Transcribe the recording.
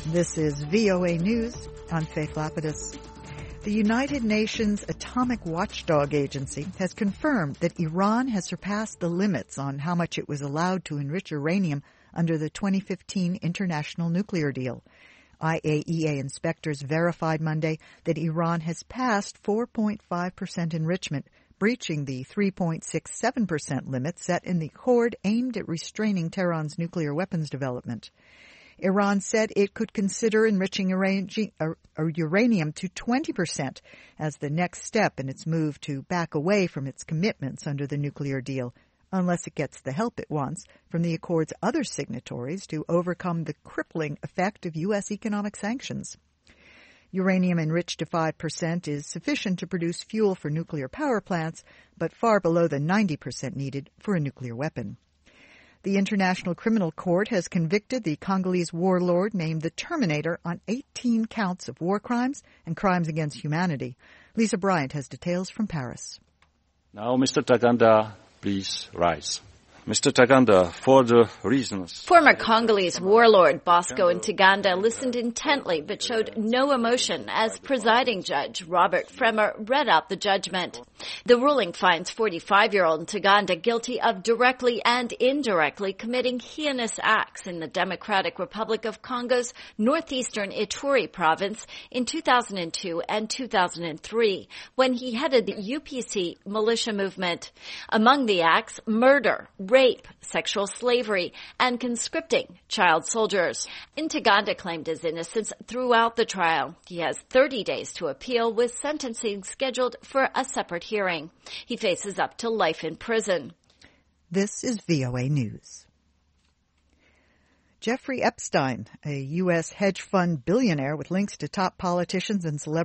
This is VOA News. I'm Faith Lapidus. The United Nations Atomic Watchdog Agency has confirmed that Iran has surpassed the limits on how much it was allowed to enrich uranium under the 2015 international nuclear deal. IAEA inspectors verified Monday that Iran has passed 4.5% enrichment, breaching the 3.67% limit set in the accord aimed at restraining Tehran's nuclear weapons development. Iran said it could consider enriching uranium to 20% as the next step in its move to back away from its commitments under the nuclear deal, unless it gets the help it wants from the accord's other signatories to overcome the crippling effect of U.S. economic sanctions. Uranium enriched to 5% is sufficient to produce fuel for nuclear power plants, but far below the 90% needed for a nuclear weapon. The International Criminal Court has convicted the Congolese warlord named the Terminator on 18 counts of war crimes and crimes against humanity. Lisa Bryant has details from Paris. Now, Mr. Taganda, please rise. Mr. Taganda, for the reasons... Former Congolese warlord Bosco Ntaganda listened intently but showed no emotion as presiding judge Robert Fremmer read out the judgment. The ruling finds 45-year-old Ntaganda guilty of directly and indirectly committing heinous acts in the Democratic Republic of Congo's northeastern Ituri province in 2002 and 2003, when he headed the UPC militia movement. Among the acts, murder, rape, sexual slavery, and conscripting child soldiers. Ntaganda claimed his innocence throughout the trial. He has 30 days to appeal, with sentencing scheduled for a separate hearing. He faces up to life in prison. This is VOA News. Jeffrey Epstein, a U.S. hedge fund billionaire with links to top politicians and celebrities,